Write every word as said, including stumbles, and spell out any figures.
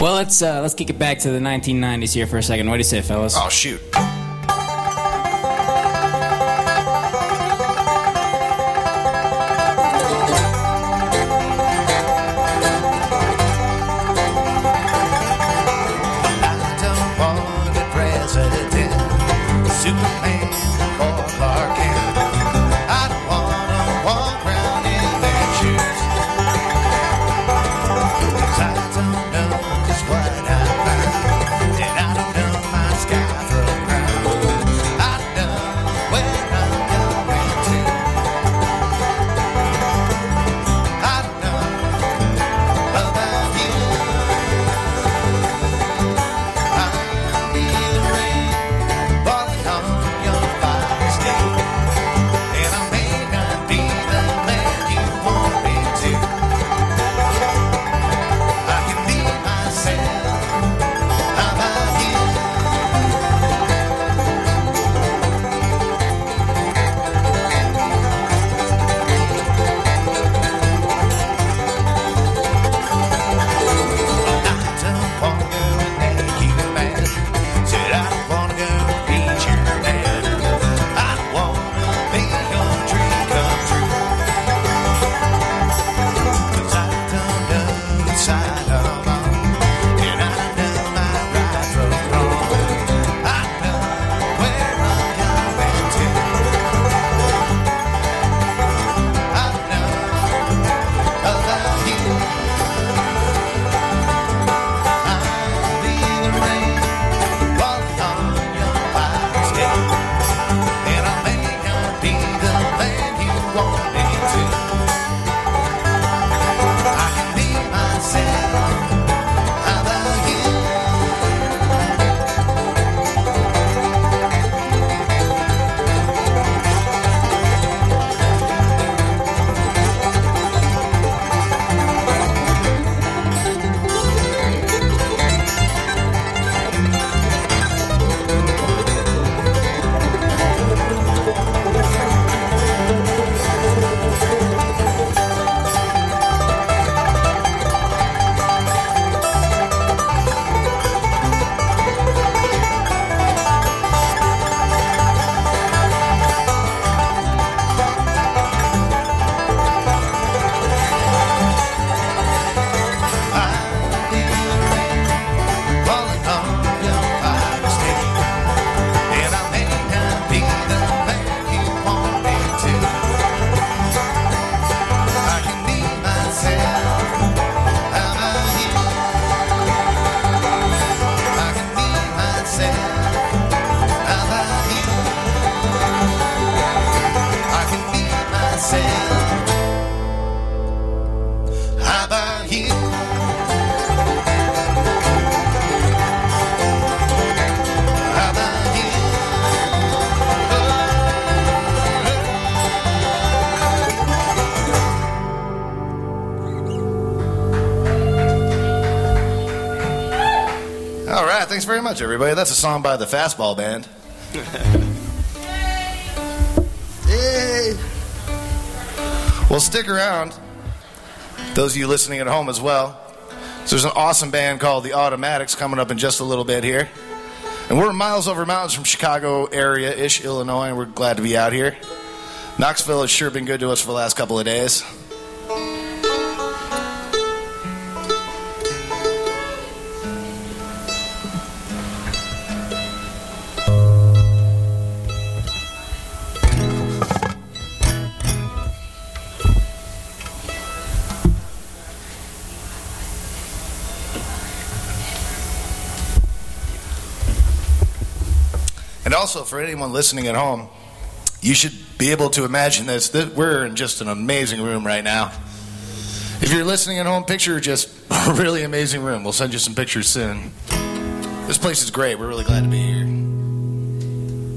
Well, let's uh, let's kick it back to the nineteen nineties here for a second. What do you say, fellas? Oh, shoot. Thanks very much, everybody. That's a song by the Fastball Band. Yay! Well, stick around, those of you listening at home as well. So there's an awesome band called the Automatics coming up in just a little bit here. And we're miles over mountains from Chicago area-ish, Illinois, and we're glad to be out here. Knoxville has sure been good to us for the last couple of days. And also, for anyone listening at home, you should be able to imagine this. That we're in just an amazing room right now. If you're listening at home, picture just a really amazing room. We'll send you some pictures soon. This place is great. We're really glad to be here.